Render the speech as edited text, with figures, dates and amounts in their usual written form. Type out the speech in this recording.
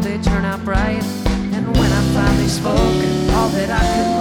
they turn out bright. And when I finally spoke all that I could